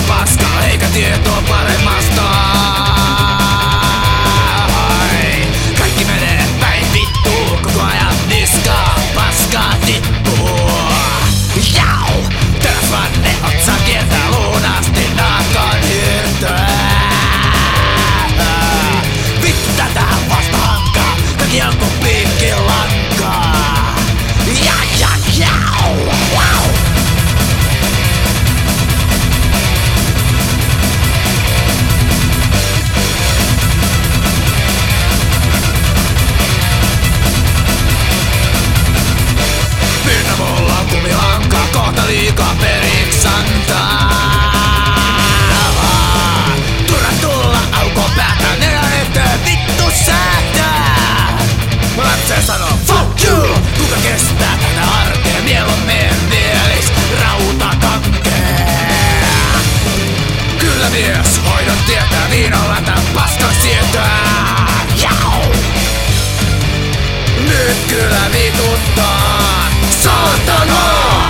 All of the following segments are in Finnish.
paska eikä tietoa paremmasta. Kaikki menee päin vittuun, koko ajan niskaa paskaa tippuu. Jau! Teräsvanne otsa kiertää luun asti naakan hirtöä. Vittu tätä vasta hankaa, kaikki on kun piikkilankaa. Jau! Wow! Minä mulla on kumilankaa, kohta liikaa periks antaa. Turha tulla aukon päätä, nenän eteen vittu säätää. Lapsen sanoo fuck you, kuka kestää tätä arkea, mieluummin mielis rautakankee. Kyllä mies hoidon tietää, viinolla tän paskan sietää. Jau! Nyt kyllä vituttaa, saatana!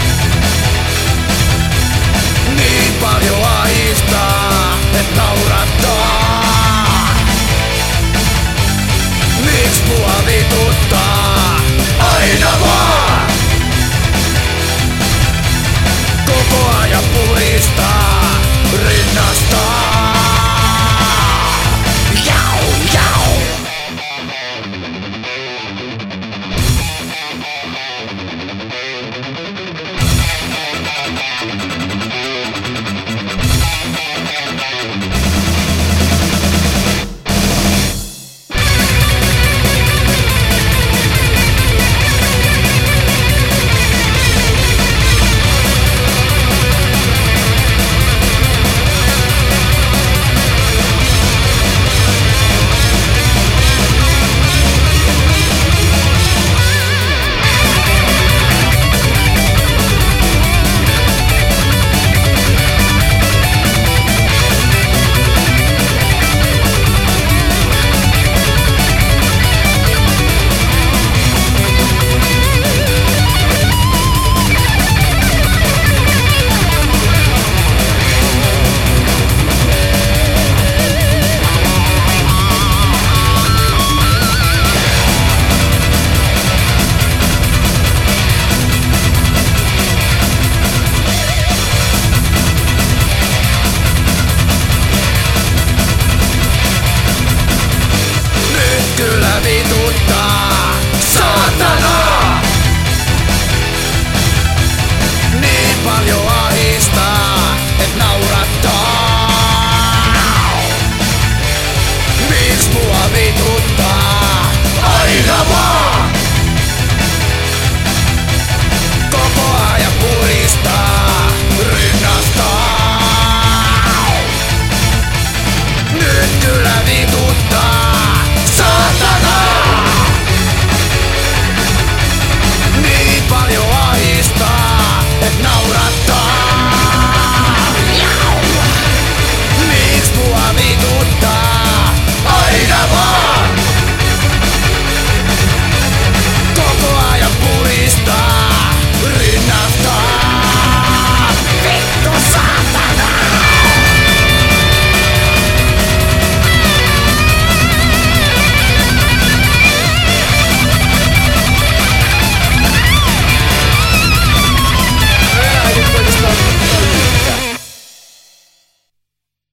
Niin paljon ahistaa, et naurattaa. Miks mua vituttaa? Aina vaan! Koko ajan puristaa rinnasta.